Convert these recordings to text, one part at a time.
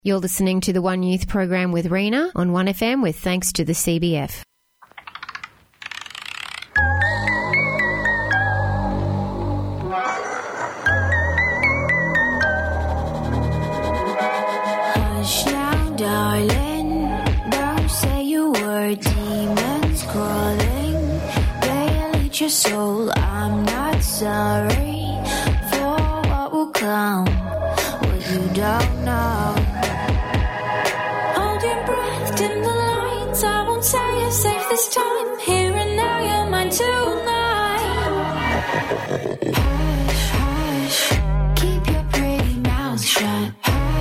You're listening to the One Youth program with Rena on 1FM with thanks to the CBF. Hush now, darling, don't say a word, demons crawling, they'll eat your soul. I'm not sorry for what will come, what you don't know. Hold your breath, dim the lights, I won't say you're safe this time, here and now you're mine tonight. Hush, hush, keep your pretty mouth shut.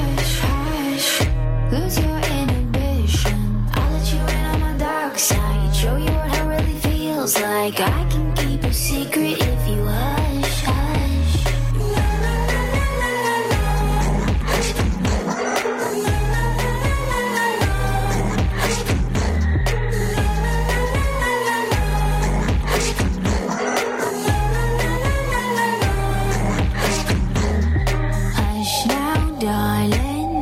Lose your inhibition, I'll let you in on my dark side, show you what it really feels like. I can keep a secret if you hush, hush. Hush now, darling,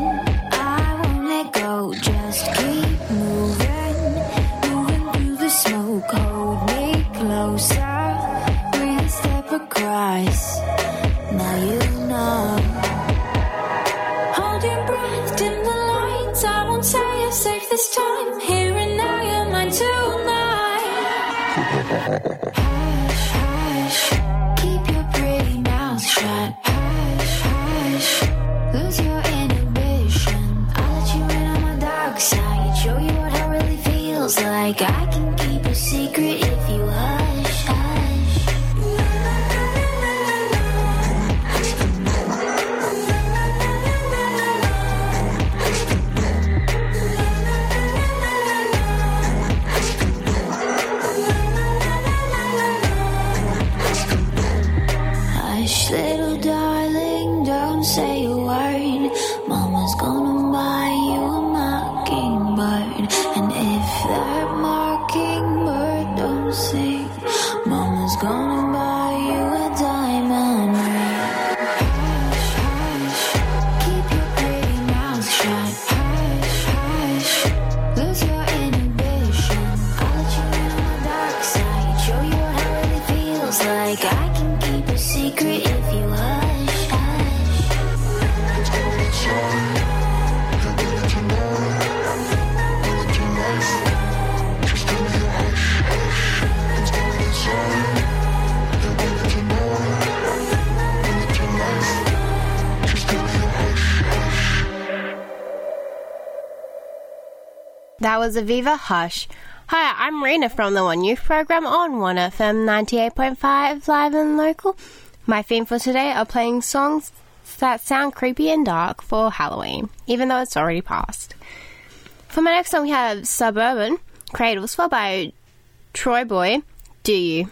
just keep moving, moving through the smoke. Hold me closer, we step across. Now you know. Hold your breath, dim the lights, I won't say you're safe this time, here and now you're mine tonight. Hush, hush, keep your pretty mouth shut. Hush, hush, lose your inhibition, I'll let you in on my dark side, show you what it really feels like. I can keep a secret if you hush, hush. Hush, little darling, don't say a word. Mama's gonna buy you a mockingbird, and if that mockingbird don't sing, Mama's gonna buy you a diamond ring. Hush, hush, keep your pretty mouth shut. Hush, hush, lose your inhibition, I'll let you in on my dark side, show you what it really feels like. I can keep a secret if you hush, hush. That was Aviva Hush. Hi, I'm Rena from the One Youth program on 1FM 98.5 live and local. My theme for today are playing songs that sound creepy and dark for Halloween, even though it's already past. For my next song we have Suburban, Cradles, followed by Troy Boy, Do You.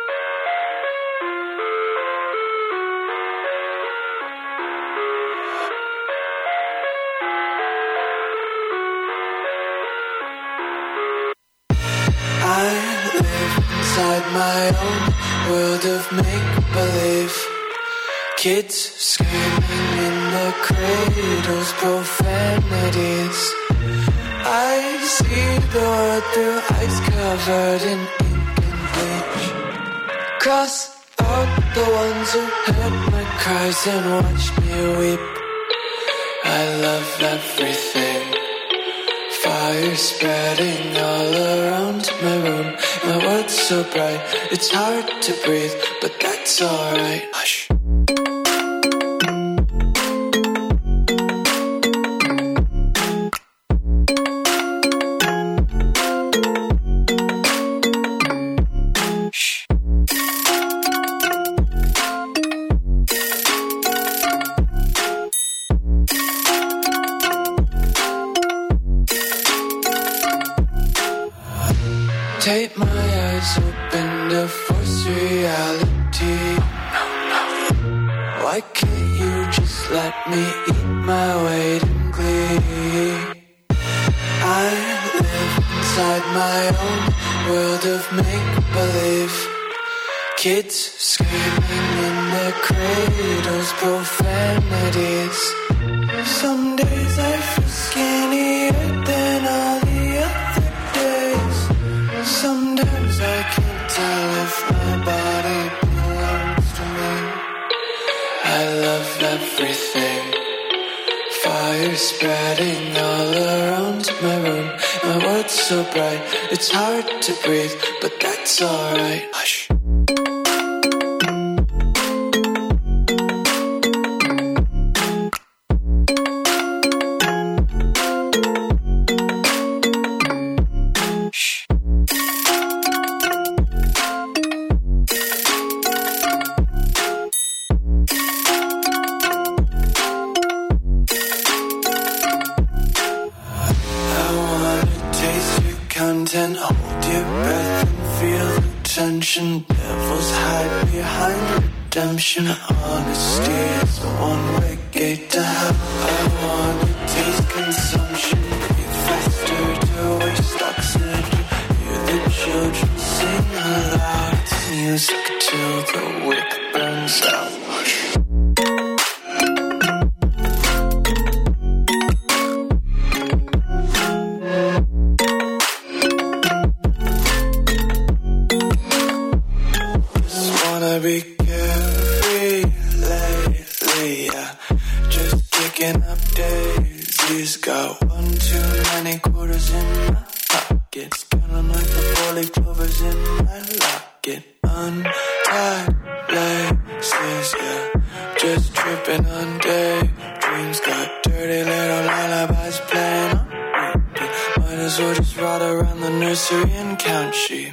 Inside my own world of make-believe, kids screaming in the cradles, profanities. I see the world through ice covered in ink and bleach. Cross out the ones who heard my cries and watched me weep. I love everything, fire spreading all around my room. My world's so bright, it's hard to breathe, but that's alright. Hush. Take my eyes open to force reality. Why can't you just let me eat my weight in glee? I live inside my own world of make-believe, kids screaming in their cradles, profanities. Some days I feel colors spreading all around my room. My world's so bright, it's hard to breathe, but that's alright. Hush. And hold your breath and feel the tension. Devils hide behind redemption. Honesty is a one-way gate to hell. I wanna taste consumption. Breathe faster to waste oxygen. Hear the children sing aloud. It's music till the wick burns out. Be carefree lately, yeah. Just kicking up daisies. Got 1 too many quarters in my pockets. Counting like the 4-leaf clovers in my locket. Untied laces, yeah. Just tripping on daydreams. Got dirty little lullabies playing on repeat. Might as well just ride around the nursery and count sheep.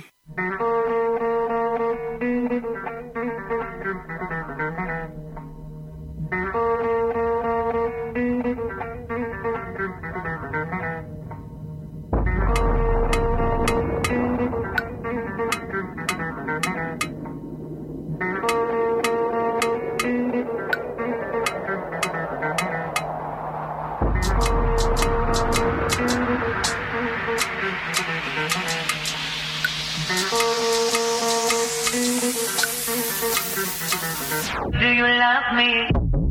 Do you love me?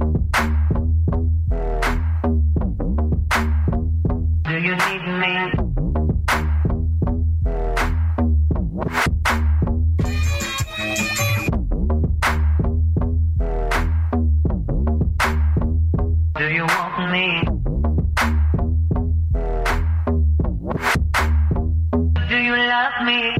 Do you need me? Do you want me? Do you love me?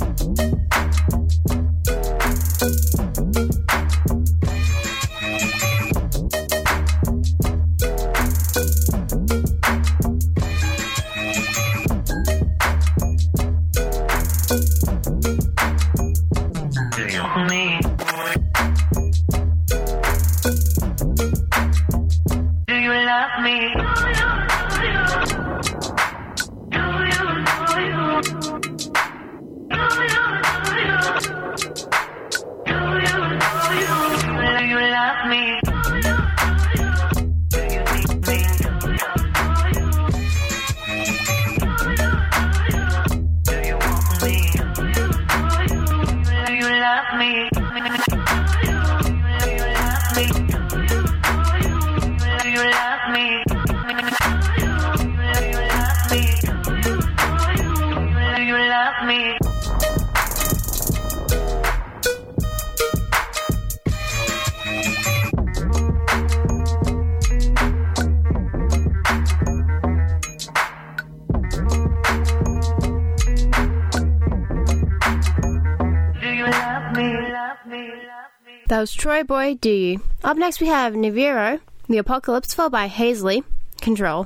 That was Troy Boy, Do You? Up next we have Nibiru, The Apocalypse, followed by Hazley, Control.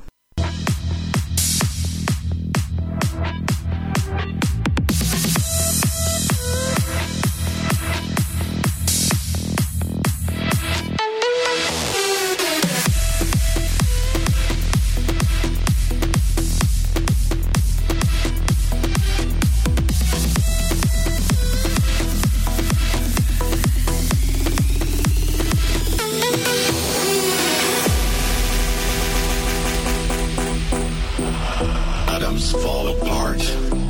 Fall apart.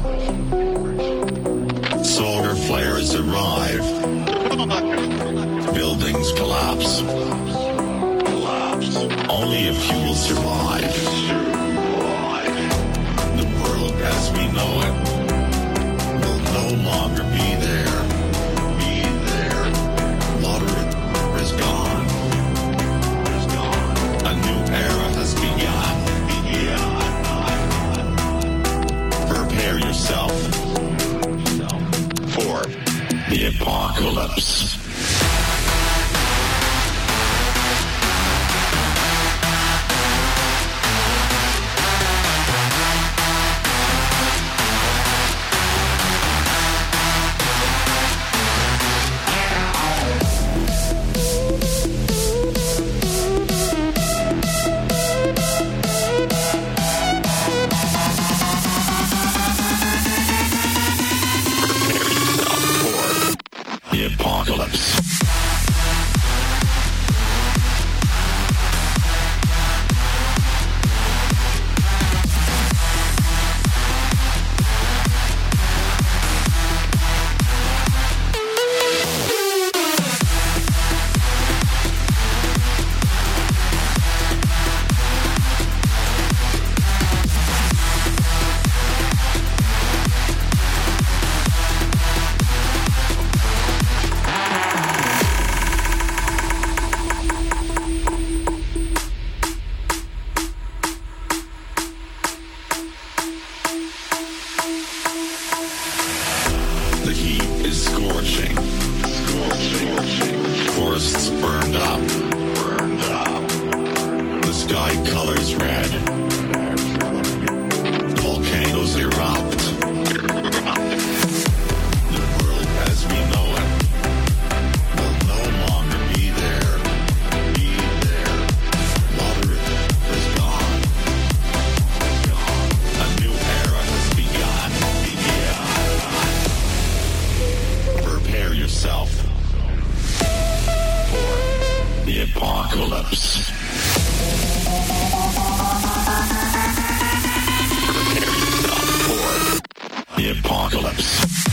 Solar flares arrive. Buildings collapse. Only a few will survive. The world as we know it will no longer be there. Water is gone. A new era has begun. apocalypse. Apocalypse. The heat is scorching. Forests burned up. The sky colors red. Volcanoes erupt. The world as we know it will no longer be there. Water is gone. A new era has begun. Prepare yourself for the apocalypse. Prepare yourself for the apocalypse.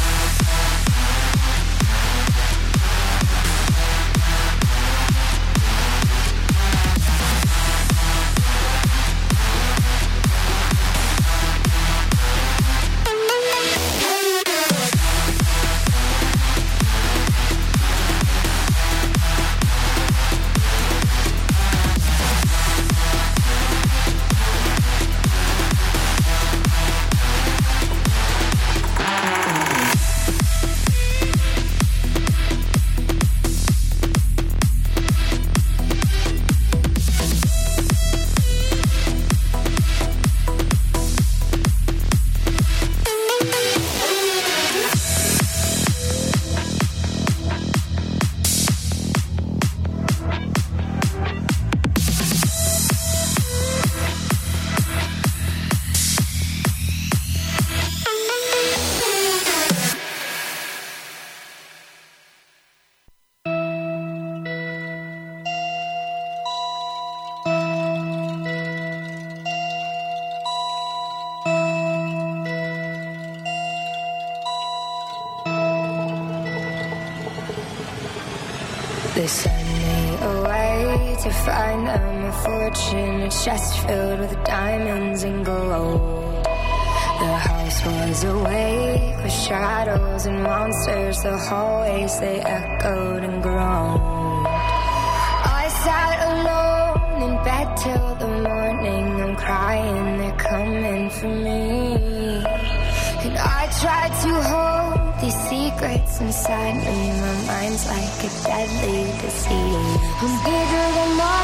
They send me away to find them a fortune, a chest filled with diamonds and gold. The house was awake with shadows and monsters. The hallways, they echoed and groaned. I sat alone in bed till the morning. I'm crying, they're coming for me. And I tried to hold these secrets inside me. My mind's like a deadly disease. I'm bigger than my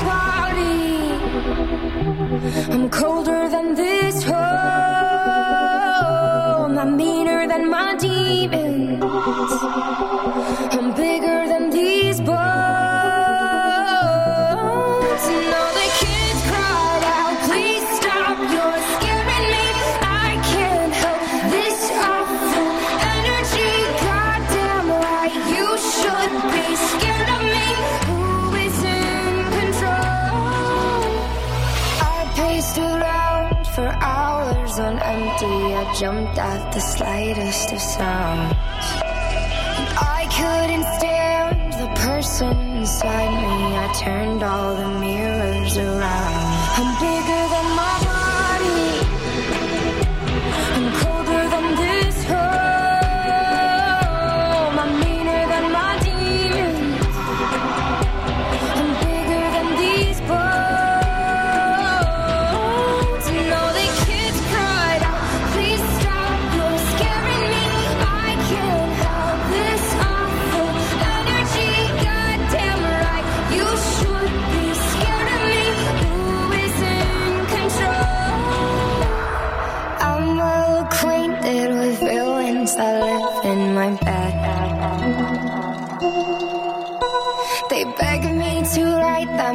body. I'm colder than this home. I'm meaner than my demons. I'm bigger than these bones. And all the kids cried out, please stop, you're scaring me. I can't help this awful energy. Goddamn right, you should be scared of me. Who is in control? I paced around for hours on empty. I jumped at the slightest of sounds. I couldn't stand the person inside me. I turned all the mirrors around. I'm bigger than my body. I'm colder than this home. I'm meaner than my demons. I'm bigger than these bones. And all the kids cried out, please stop, you're scaring me. I can't help this awful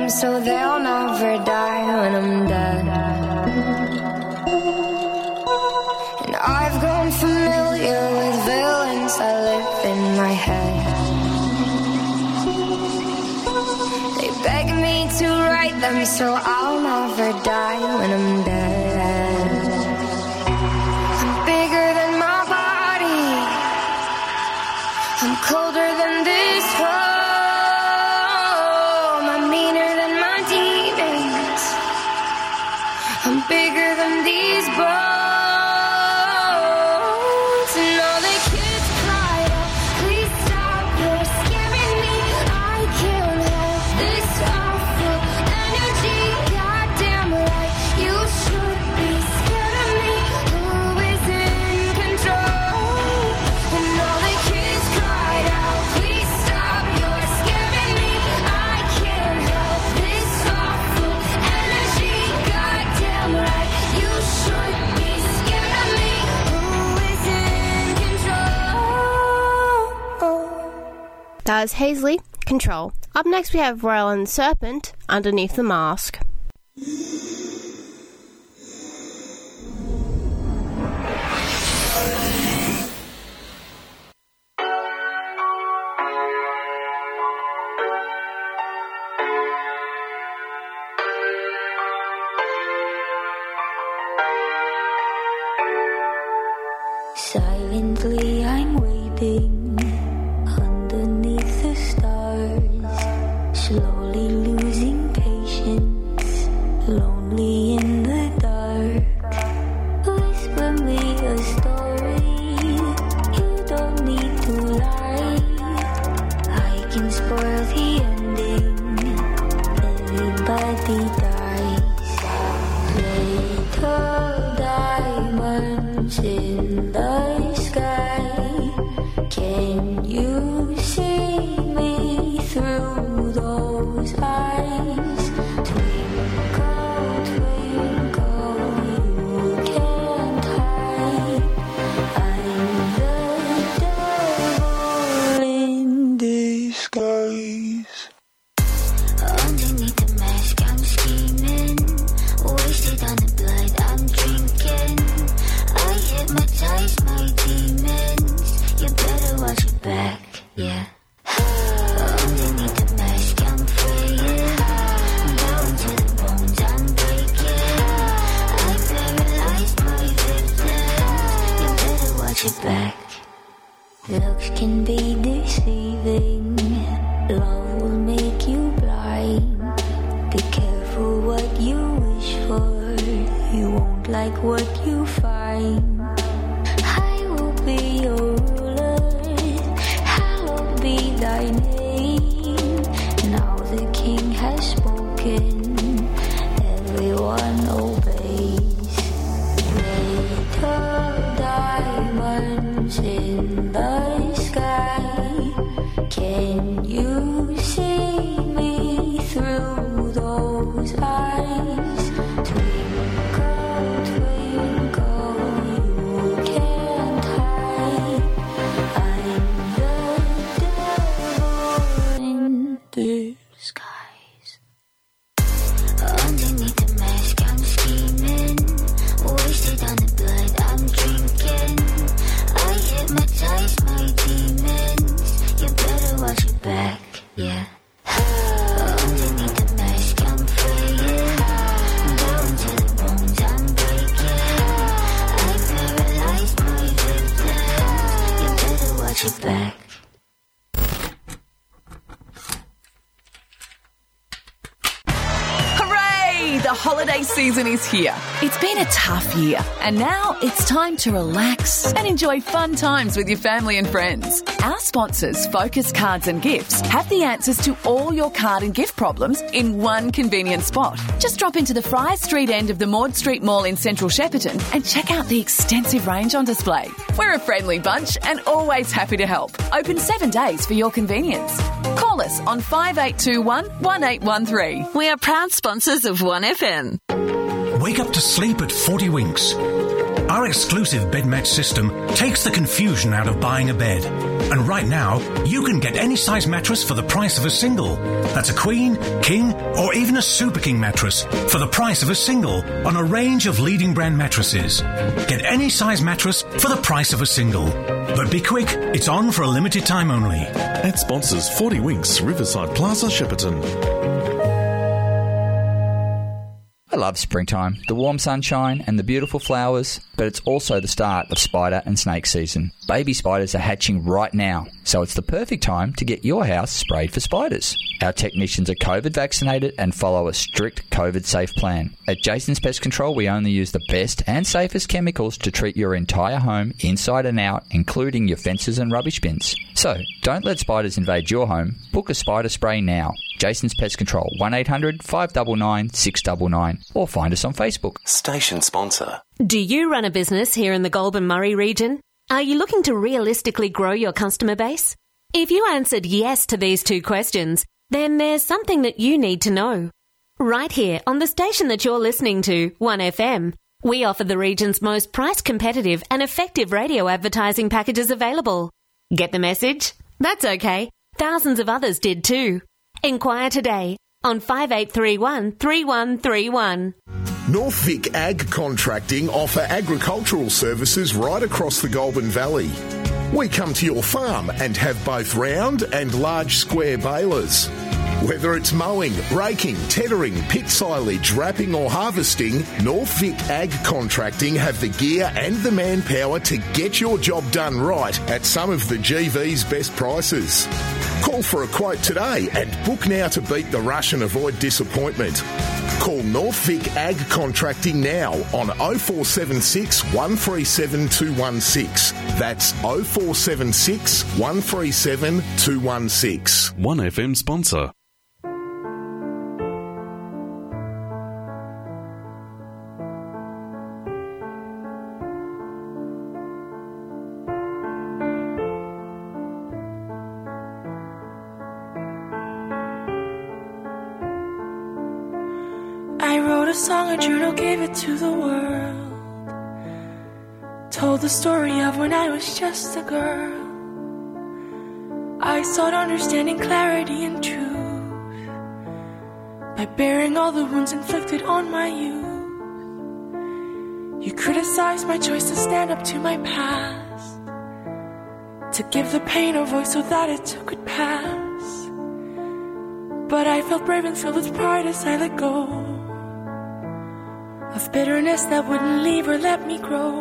them so they'll never die when I'm dead. And I've grown familiar with villains that live in my head. They beg me to write them so I'll never die when I'm dead. I'm bigger than my body, I'm colder than this home, I'm meaner than my demons, I'm bigger than these bones. And all the kids cried out, please stop, you're scaring me, I can't have this awful energy. Goddamn right, you should be scared of me. Who is in control? And all the kids cried out, please stop, you're scaring me, I can't have this awful energy. Goddamn right, you should be scared of me. Who is in control? That was Hazley, Control. Up next we have Royal and Serpent, Underneath the Mask. Silently I'm waiting underneath the stars, slowly losing patience, lonely in the dark. Whisper me a story, you don't need to lie. I can spoil the ending, everybody dies. Little diamonds in the sky, can you see me through those eyes? Twinkle, twinkle, you can't hide. I'm the devil in disguise. Underneath the mask I'm scheming, wasted on the blood I'm drinking. I hypnotize my demons, you better watch your back, yeah. Underneath the mask I'm fraying, down to the bones I'm breaking. I paralyzed my victims, you better watch your back. Looks can be deceiving, love will make you blind. Be careful what you wish for, you won't like what you find. I will be your ruler, hallowed be thy name. Now the king has spoken, everyone obeys. Little diamonds in the sky, can you see me through those eyes? Twinkle, twinkle, you can't hide. I'm the devil in disguise. Underneath the mask I'm scheming, wasted on the blood I'm drinking. I hypnotize my demons, you better watch your back, yeah. Underneath the mask I'm fraying, down to the bones I'm breaking. I paralyzed my victims, you better watch your back. Hooray! The holiday season is here. It's been a tough year, and now it's time to relax and enjoy fun times with your family and friends. Our sponsors, Focus Cards and Gifts, have the answers to all your card and gift problems in one convenient spot. Just drop into the Fry Street end of the Maud Street Mall in central Shepparton and check out the extensive range on display. We're a friendly bunch and always happy to help. Open 7 days for your convenience. Call us on 5821 1813. We are proud sponsors of 1FM. Wake up to sleep at 40 Winks. Our exclusive bed match system takes the confusion out of buying a bed. And right now, you can get any size mattress for the price of a single. That's a queen, king, or even a super king mattress for the price of a single on a range of leading brand mattresses. Get any size mattress for the price of a single. But be quick, it's on for a limited time only. Ad sponsors 40 Winks, Riverside Plaza, Shepparton. I love springtime, the warm sunshine and the beautiful flowers, but it's also the start of spider and snake season. Baby spiders are hatching right now, so it's the perfect time to get your house sprayed for spiders. Our technicians are COVID vaccinated and follow a strict COVID safe plan. At Jason's Pest Control, we only use the best and safest chemicals to treat your entire home inside and out, including your fences and rubbish bins. So, don't let spiders invade your home. Book a spider spray now. Jason's Pest Control, 1800 599 699, or find us on Facebook. Station sponsor. Do you run a business here in the Goulburn-Murray region? Are you looking to realistically grow your customer base? If you answered yes to these two questions, then there's something that you need to know. Right here on the station that you're listening to, 1FM, we offer the region's most price-competitive and effective radio advertising packages available. Get the message? That's okay. Thousands of others did too. Inquire today on 5831 3131. North Vic Ag Contracting offer agricultural services right across the Goulburn Valley. We come to your farm and have both round and large square balers. Whether it's mowing, raking, tethering, pit silage, wrapping or harvesting, North Vic Ag Contracting have the gear and the manpower to get your job done right at some of the GV's best prices. Call for a quote today and book now to beat the rush and avoid disappointment. Call North Vic Ag Contracting now on 0476 137 216. That's 0476 137 216. 1FM sponsor. I wrote a song, a journal, gave it to the world. Told the story of when I was just a girl. I sought understanding, clarity, and truth by bearing all the wounds inflicted on my youth. You criticized my choice to stand up to my past, to give the pain a voice so that it too could pass. But I felt brave and filled with pride as I let go of bitterness that wouldn't leave or let me grow.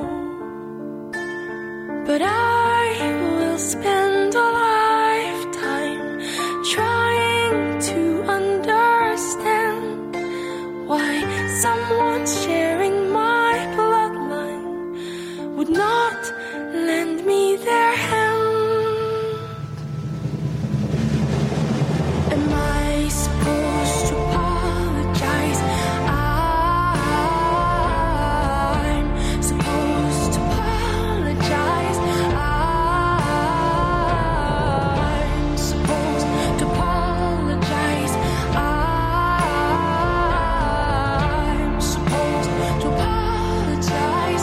But I will spend a lifetime trying to understand why someone sharing my bloodline would not lend me their hand. Am I supposed to apologize? I'm supposed to apologize. I'm supposed to apologize. I'm supposed to apologize.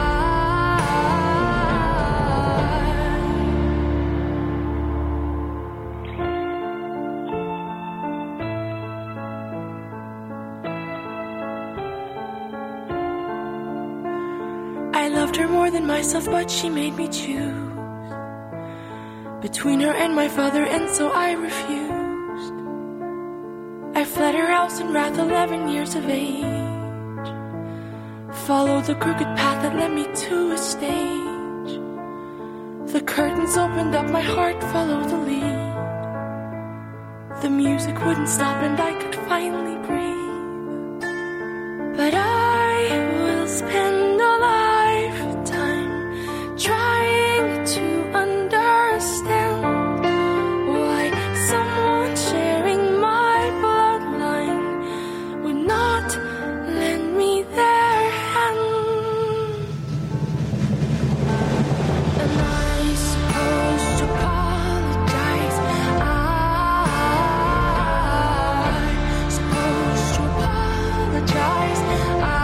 I loved her more than myself, but she made me choose between her and my father, and so I refused. I fled her house in wrath, 11 years of age, followed the crooked path that led me to a stage. The curtains opened up, my heart followed the lead. The music wouldn't stop and I could finally breathe. But I will spend a lifetime trying to understand why someone sharing my bloodline would not lend me their hand. Am I supposed to apologize? I'm supposed to apologize.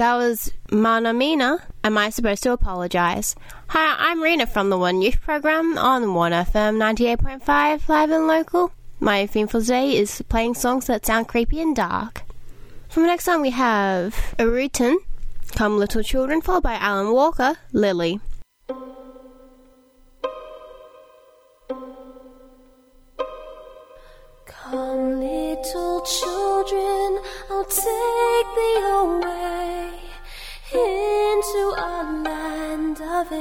That was Mana Mina. Am I supposed to apologise? Hi, I'm Rena from the One Youth Program on 1FM 98.5 live and local. My theme for today is playing songs that sound creepy and dark. From the next song we have Arutan, Come Little Children, followed by Alan Walker, Lily. Come little children, I'll take thee away into a land of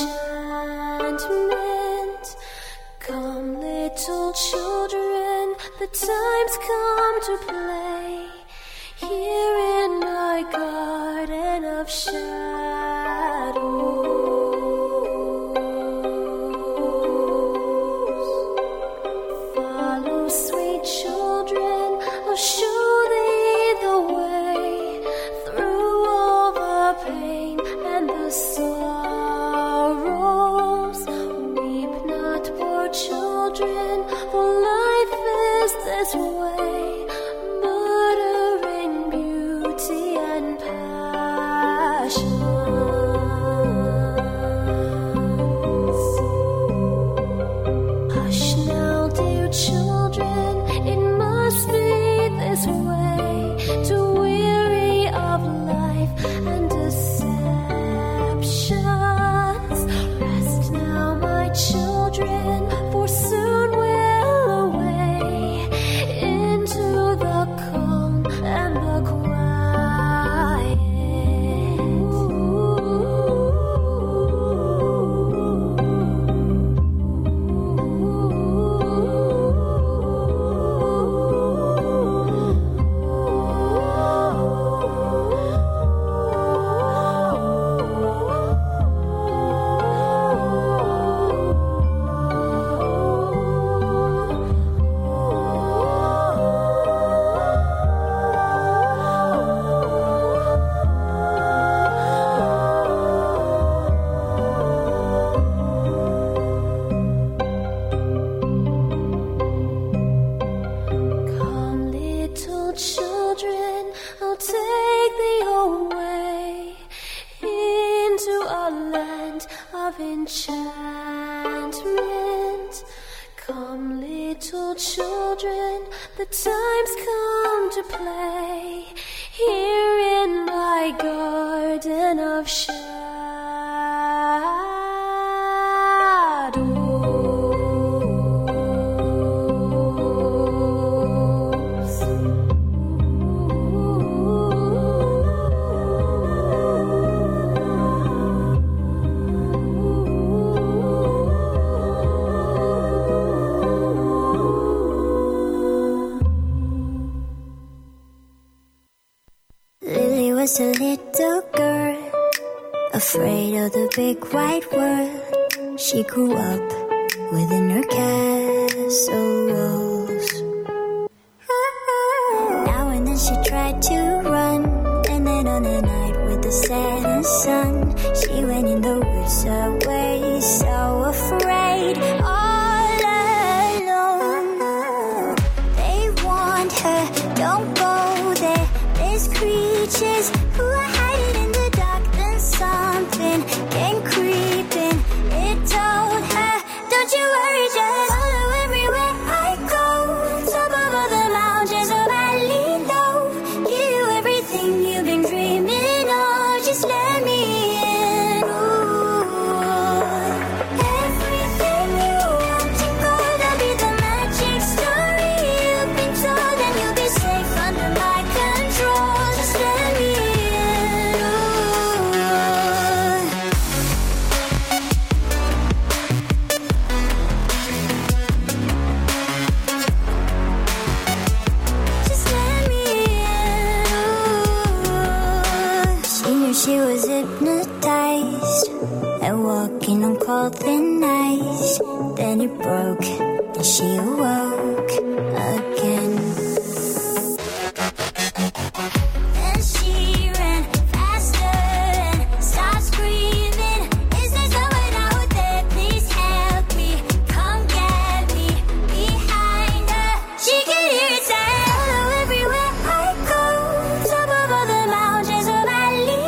enchantment. Come little children, the time's come to play here in my garden of shadows. Follow, sweet children, I'll show thee the way through all the pain and the sorrows. Weep not, poor children, for life is this way, murdering beauty and passion. Hush now, dear children, it must be this way, to weary of life and deceptions. Rest now, my children, for soon we'll away into the calm and the quiet. Come, little children, I'll take thee away into a land of enchantment. Come, little children, the time's come to play here in my garden of shadows. Lily was a little girl, afraid of the big white world. She grew up within her castle walls. Now and then she tried to run, and then on a night with the setting sun, she went in the woods away, so afraid, all alone. They warned her, don't go there, there's creatures who are hiding in the dark. Then something came creeping, it told her, don't you worry, just follow everywhere I go. Top of all the mountains of valley low, give you everything you've been dreaming of, just let me in. Ooh. Everything you want to go, that'll be the magic story you've been told, and you'll be safe under my control, just let me in. Ooh. Just let me in. Ooh. She knew she was hypnotized and walking on cold thin ice. Then it broke and she awoke again. Then she ran faster and started screaming, is there someone out there? Please help me, come get me. Behind her, she could hear it say, follow everywhere I go. Top of all the mountains of valley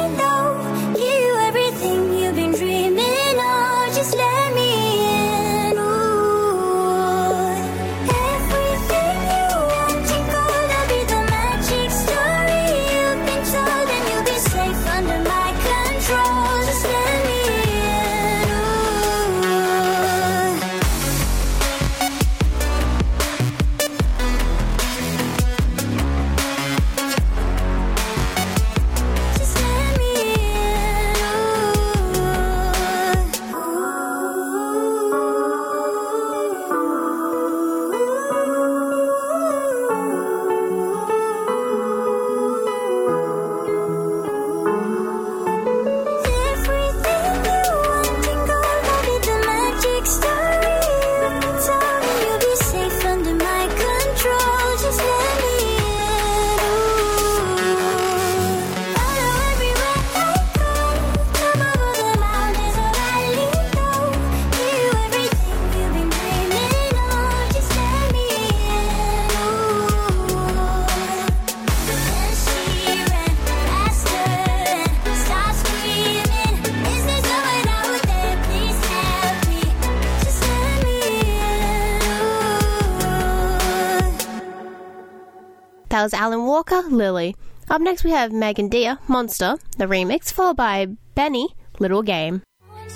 That was Alan Walker, Lily. Up next we have Megan Dia, Monster, the remix, followed by Benny, Little Game. How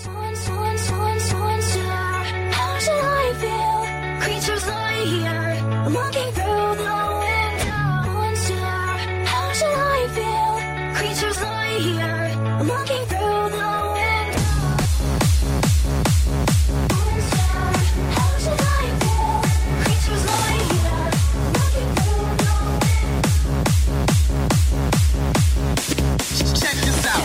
should I feel? Creatures lie here, looking through the window. Monster, how should I feel? Creatures lie here, looking through the window. Monster, how should I feel? Creatures lie here, looking through the window. Check this out.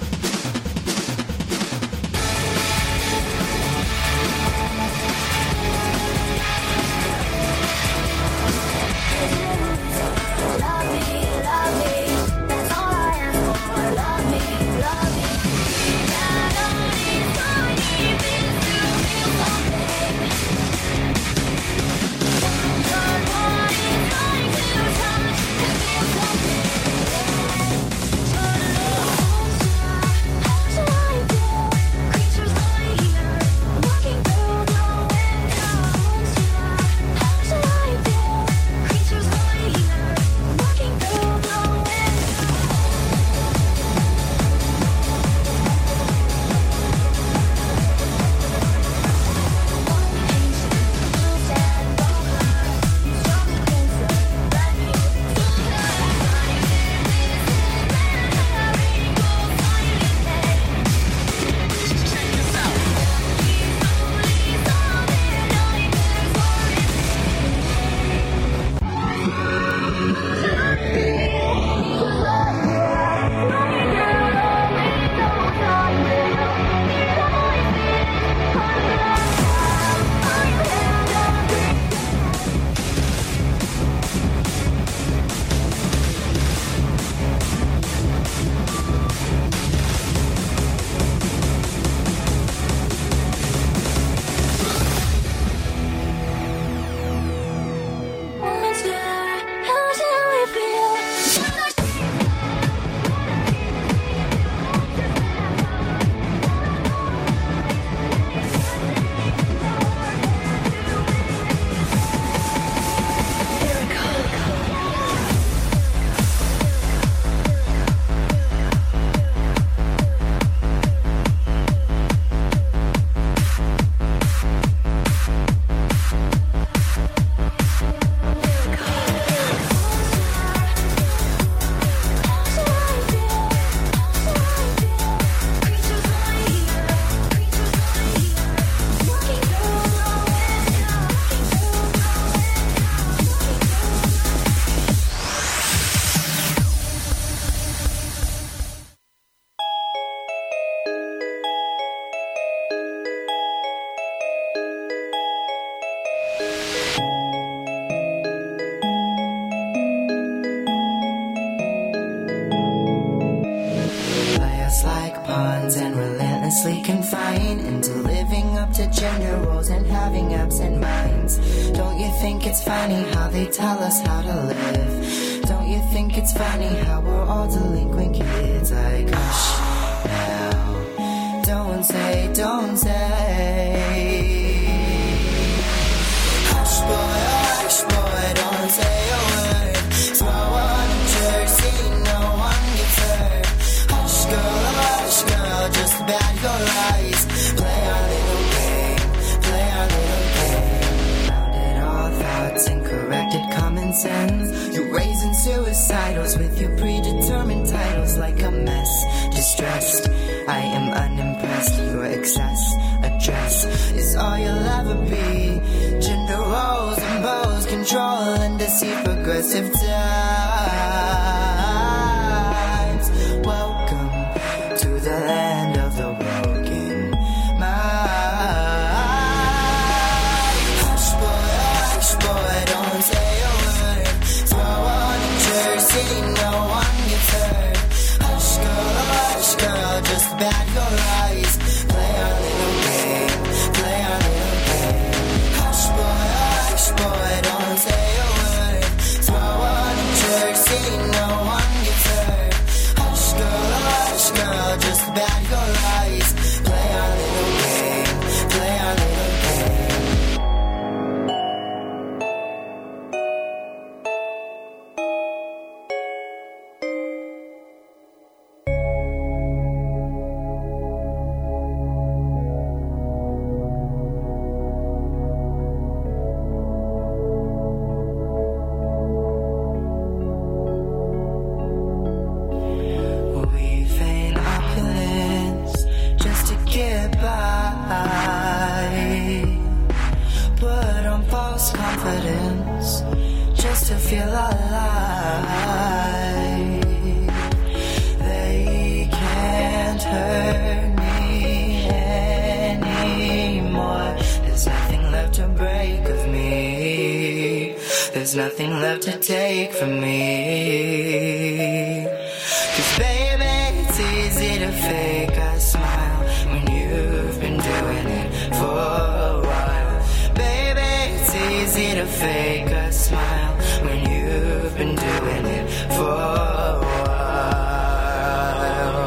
endlessly confined into living up to gender roles and having absent minds. Don't you think it's funny how they tell us how to live? Don't you think it's funny how we're all delinquent kids? Like, hush now, don't say, don't say. Hush boy, don't say a word. Throw on a jersey, no one gets hurt. Hush girl, just bat your eyes. Play our little game, play our little game. Rounded all thoughts and corrected common sense. You're raising suicidals with your predetermined titles like a mess. Distressed, I am unimpressed. Your excess address is all you'll ever be. Gender roles and bows, control and deceit, progressive times. Welcome to the land of the broken mind. Hush boy, don't say a word. Throw on a jersey, no one gets hurt. Hush girl, just bat your eyes. Play our little game, play our little game. Hush boy, don't say a word. Throw on a jersey, no one gets hurt. Hush girl, just bat your eyes. Play our little game, play our little game. nothing left to take from me. 'Cause baby, it's easy to fake a smile when you've been doing it for a while. Baby, it's easy to fake a smile when you've been doing it for a while.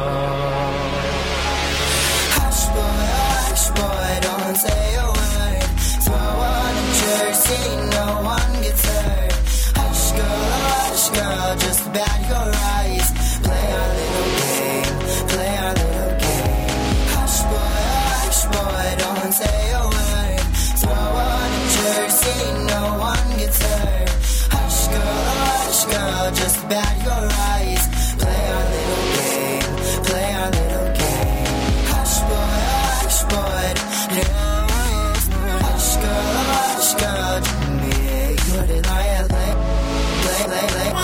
Hush boy, don't say a word. Throw on a jersey, no one gets hurt. Hush girl, just bat your eyes. Play our little game, play our little game. Hush boy, don't say a word. Throw on a jersey, no one gets hurt. Hush girl, just bat your eyes. Play our little game, play our little game. Hush boy, hush girl, me, good in our LA. Play our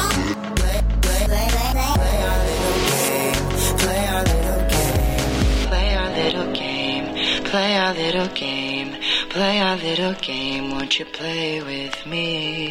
little game, play our little game. Play our little game, play our little game, play our little game, won't you play with me?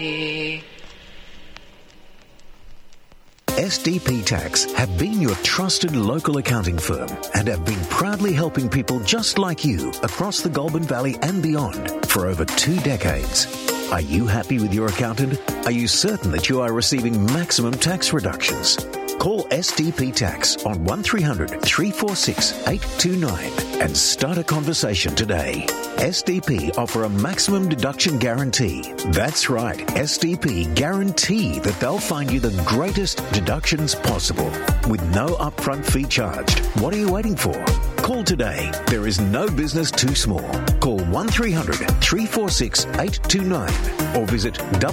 SDP Tax have been your trusted local accounting firm and have been proudly helping people just like you across the Goulburn Valley and beyond for over 2 decades. Are you happy with your accountant? Are you certain that you are receiving maximum tax reductions? Call SDP Tax on 1300 346 829 and start a conversation today. SDP offer a maximum deduction guarantee. That's right, SDP guarantee that they'll find you the greatest deductions possible with no upfront fee charged. What are you waiting for? Call today. There is no business too small. Call 1300 346 829 or visit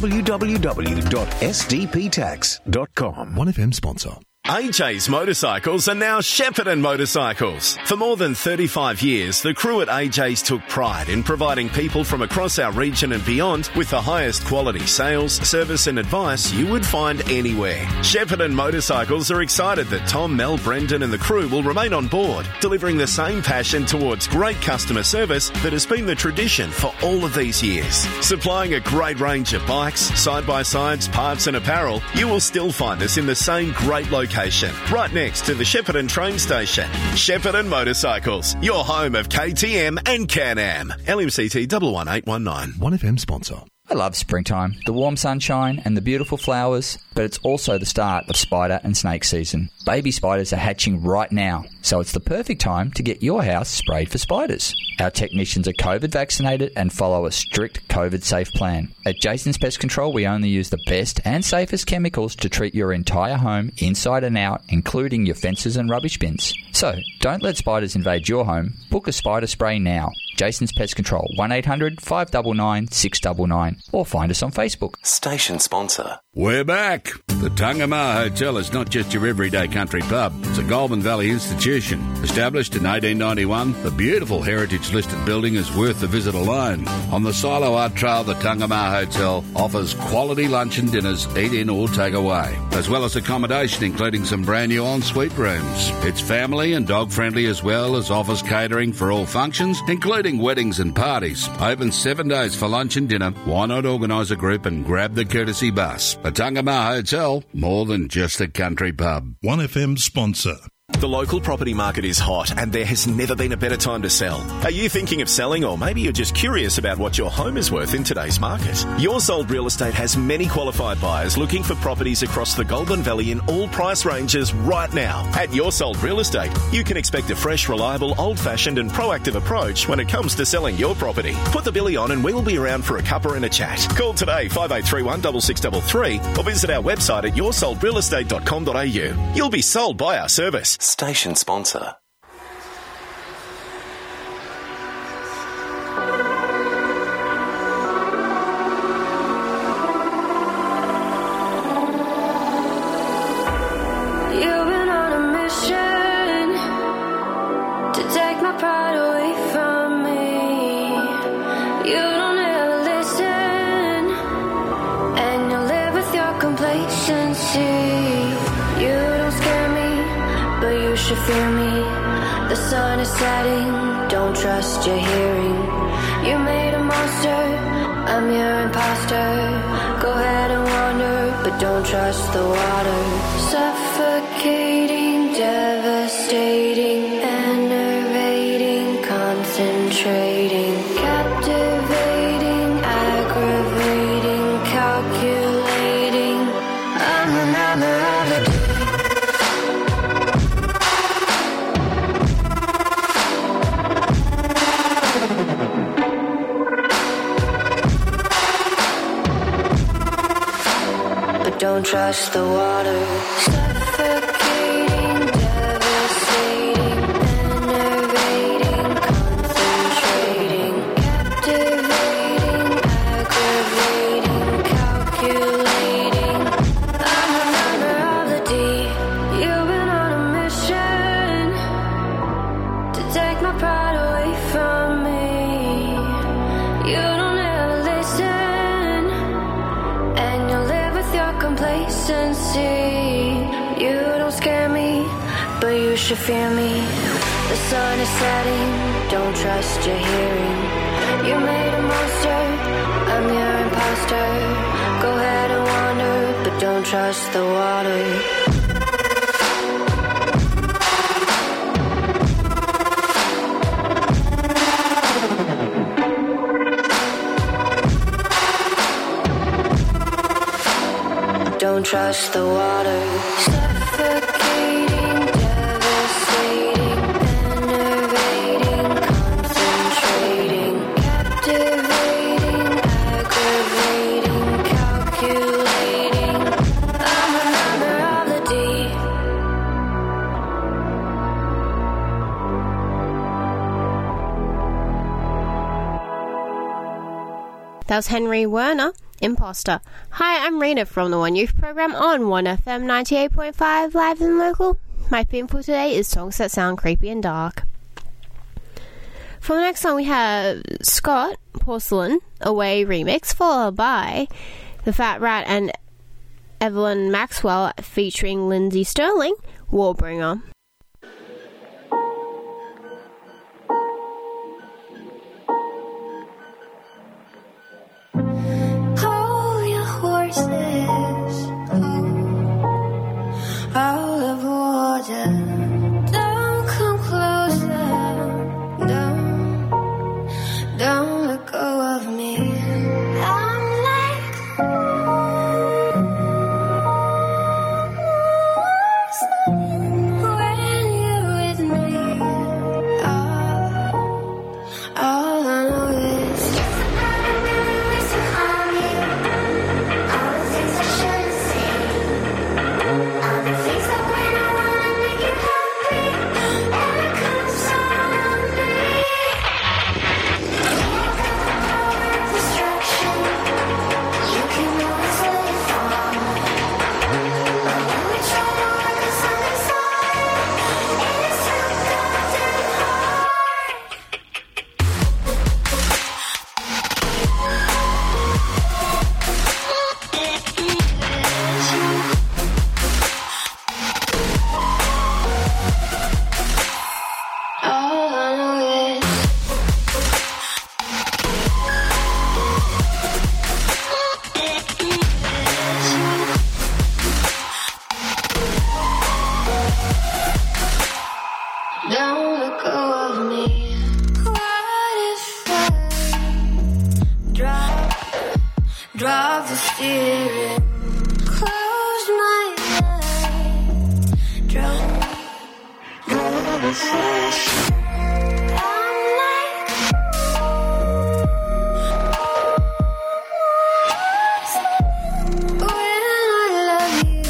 www.sdptax.com. 1FM sponsor. AJ's Motorcycles are now Shepparton Motorcycles. For more than 35 years, the crew at AJ's took pride in providing people from across our region and beyond with the highest quality sales, service and advice you would find anywhere. Shepparton Motorcycles are excited that Tom, Mel, Brendan and the crew will remain on board, delivering the same passion towards great customer service that has been the tradition for all of these years. Supplying a great range of bikes, side-by-sides, parts and apparel, you will still find us in the same great location, right next to the Shepparton train station. Shepparton Motorcycles, your home of KTM and Can-Am. LMCT 11819. 1FM sponsor. I love springtime, the warm sunshine and the beautiful flowers, but it's also the start of spider and snake season. Baby spiders are hatching right now, so it's the perfect time to get your house sprayed for spiders. Our technicians are COVID vaccinated and follow a strict COVID safe plan. At Jason's Pest Control, we only use the best and safest chemicals to treat your entire home inside and out, including your fences and rubbish bins. So, don't let spiders invade your home. Book a spider spray now. Jason's Pest Control, 1800 599 699, or find us on Facebook. Station sponsor. We're back. The Tungamar Hotel is not just your everyday country pub. It's a Goulburn Valley institution. Established in 1891, the beautiful heritage-listed building is worth the visit alone. On the Silo Art Trail, the Tungamar Hotel offers quality lunch and dinners, eat in or take away, as well as accommodation including some brand new ensuite rooms. It's family and dog-friendly as well as offers catering for all functions, including weddings and parties. Open 7 days for lunch and dinner. Why not organise a group and grab the courtesy bus? A Tungamar Hotel, more than just a country pub. 1FM sponsor. The local property market is hot and there has never been a better time to sell. Are you thinking of selling, or maybe you're just curious about what your home is worth in today's market? Your Sold Real Estate has many qualified buyers looking for properties across the Goulburn Valley in all price ranges right now. At Your Sold Real Estate, you can expect a fresh, reliable, old-fashioned and proactive approach when it comes to selling your property. Put the billy on and we'll be around for a cuppa and a chat. Call today 5831 6633 or visit our website at yoursoldrealestate.com.au. You'll be sold by our service. Station sponsor. You've been on a mission to take my pride away from me. You don't ever listen, and you live with your complacency. You don't scare me, but you should fear me. The sun is setting, don't trust your hearing. You made a monster I'm your imposter. Go ahead and wander, but don't trust the water. Suffocating, devastating, enervating, concentrating, captivating, aggravating, calculating. I'm the number of the day. Don't trust the water. Suffocating, devastating, enervating, concentrating, captivating, aggravating, calculating. I'm the number of the D. You've been on a mission to take my pride away from me. You don't ever listen, and you'll live with your complacency. You don't scare me, but you should fear me. The sun is setting, don't trust your hearing. You made a monster, I'm your imposter. Go ahead and wander, but don't trust the water. Don't trust the water. Suffocating, devastating, enervating, concentrating, captivating, aggravating, calculating. I'm a member of the D. That was Henry Werner, Imposter. Hi, I'm Rena from the One Youth program on 1FM 98.5 live and local. My theme for today is songs that sound creepy and dark. For the next song we have Scott Porcelain Away remix, followed by The Fat Rat and Evelyn Maxwell featuring Lindsay Sterling, Warbringer. All of water, don't come closer, don't let go of me. I'm like when you're with me. All I know is all the things I shouldn't say. All the things that when I wanna make you happy, all it comes on me. You got the power of destruction. You can always live on. But when we try to work on something solid, it's too goddamn hard. All I know is don't let go of me. What if I drop the steering, close my eyes, drop the flash. I'm like when I love you.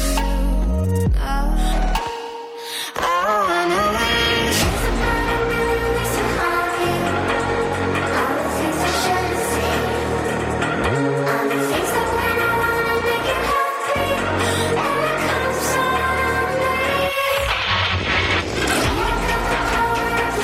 All I know is she's about a million ways to harm you. All the things I shouldn't say. All the things that when I wanna make you happy, all it comes on me. You got the power of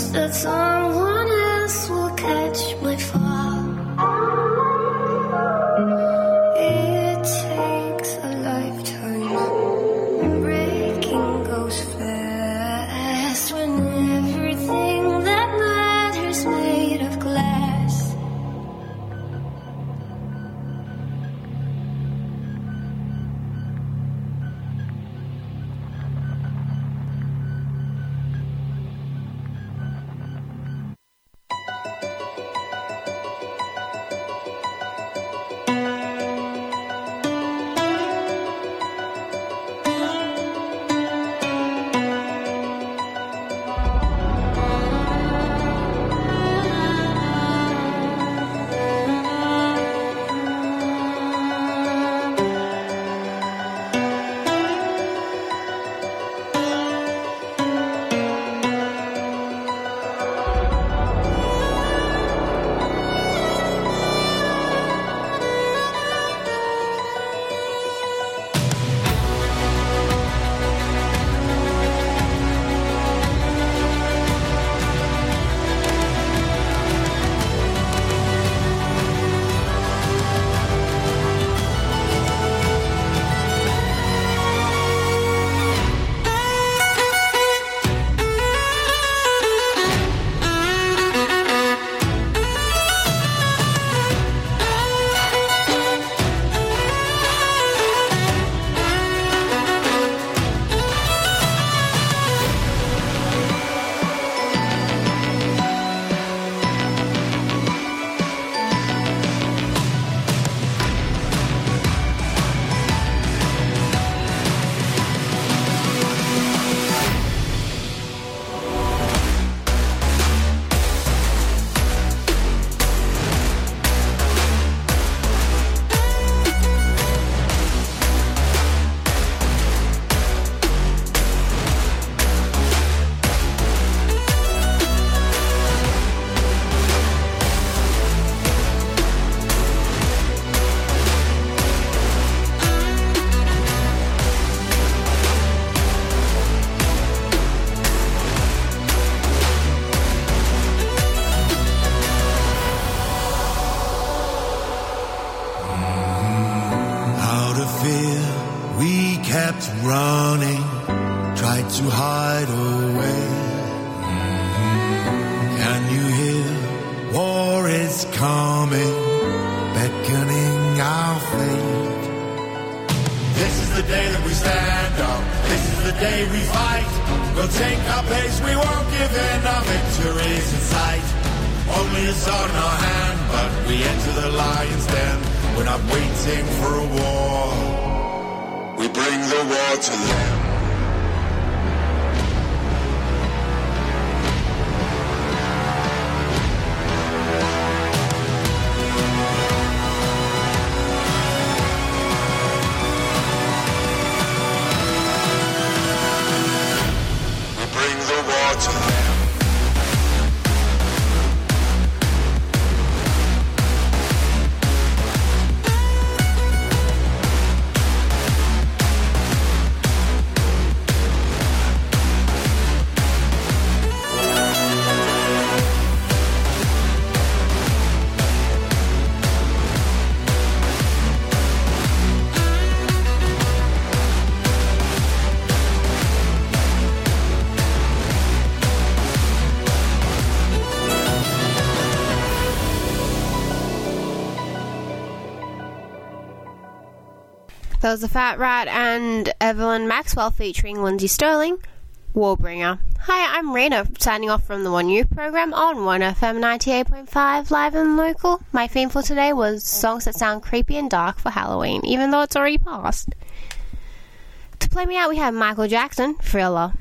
trust that someone else will catch my fall. It takes a lifetime. Breaking goes fast when everything that matters made of glass. running, tried to hide away. Can you hear? War is coming, beckoning our fate. This is the day that we stand up. This is the day we fight. We'll take our place, we won't give in. Our victory's in sight. Only a sword in our hand, but we enter the lion's den. We're not waiting for a war. We bring the war to them. We bring the war to them. That was the Fat Rat and Evelyn Maxwell featuring Lindsay Sterling, Warbringer. Hi, I'm Rena, signing off from the One Youth program on 1FM 98.5 live and local. My theme for today was songs that sound creepy and dark for Halloween, even though it's already past. To play me out, we have Michael Jackson, Thriller.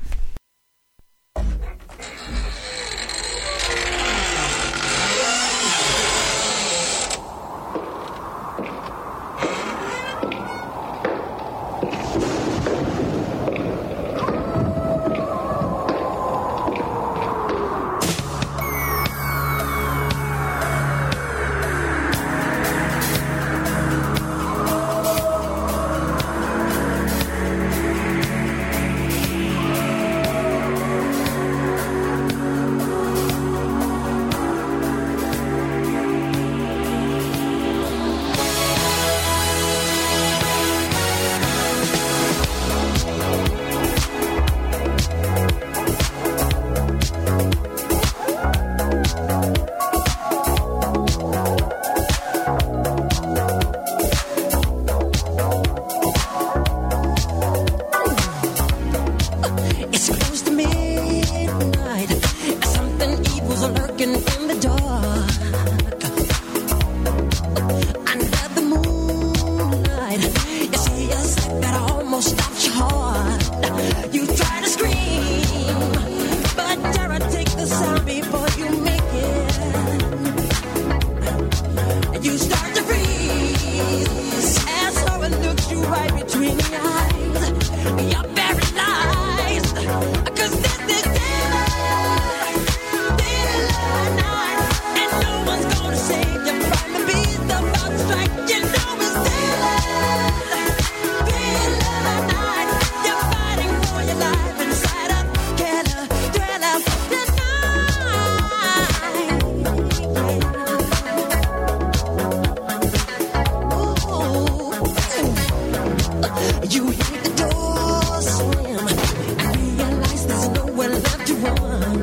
door slam and realize there's nowhere left to run.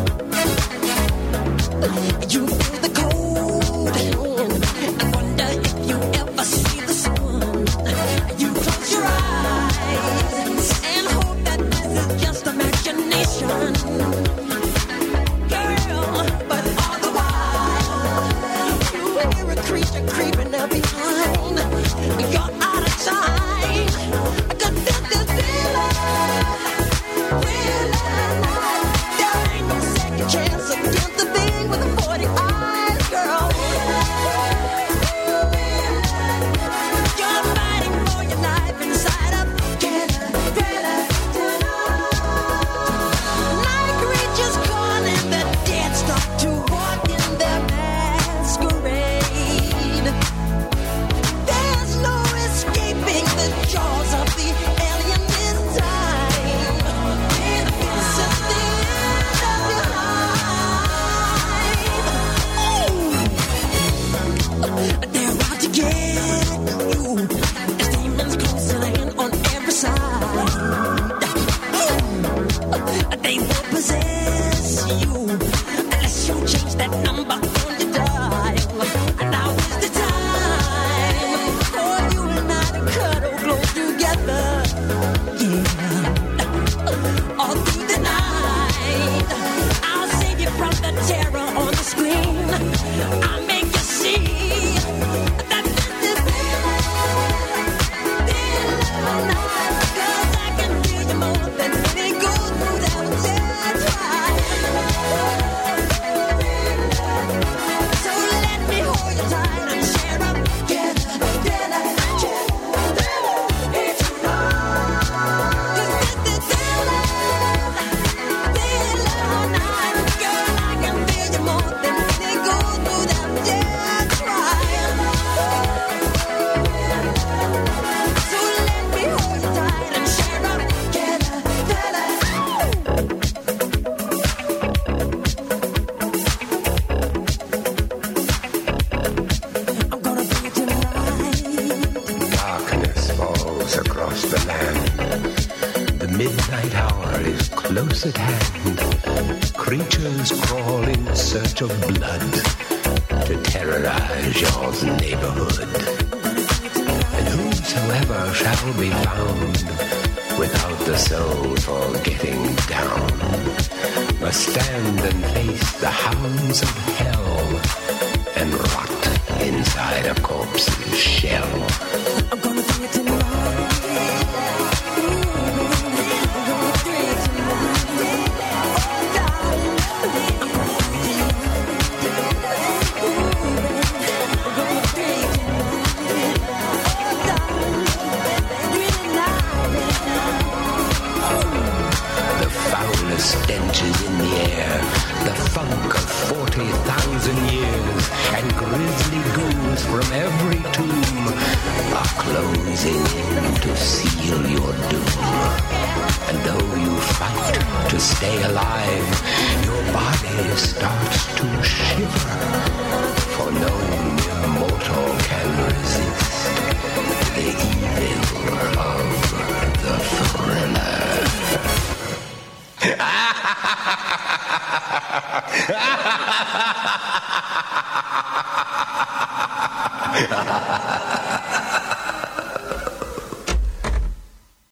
You feel the cold hand and wonder if you ever see the sun. You close your eyes and hope that this is just imagination. Girl, but all the while you hear a creature creeping up behind. You're out of time. I could feel this feeling. There ain't no second chance against the thing with the 40 eyes, girl. You're fighting for your life inside of like creatures caught in the dead stop to walk in their masquerade. There's no escaping the jaws of the alien this time. This is the end of your life. They're out to get you. As demons closing in on every side. They will possess you unless you change that number on your dial. Now is the time for you and I to cuddle close together. Yeah, all through the night, I'll save you from the terror on the screen. I'll make you see that this is cause I can feel you more than any goes through that dead right. So let me hold you tight and share up together. Darkness falls across the land. The midnight hour is close at hand. Creatures crawl in search of blood to terrorize your neighborhood. And whosoever shall be found without the soul for getting down must stand and face the hounds of hell and rot inside a corpse's shell. I'm gonna do it tonight. The foulest stench is in the air, the funk of 40,000 years, and grisly ghouls from every tomb are closing in to seal your doom. And though you fight to stay alive, your body starts to shiver, for no mere mortal can resist the evil of the thriller.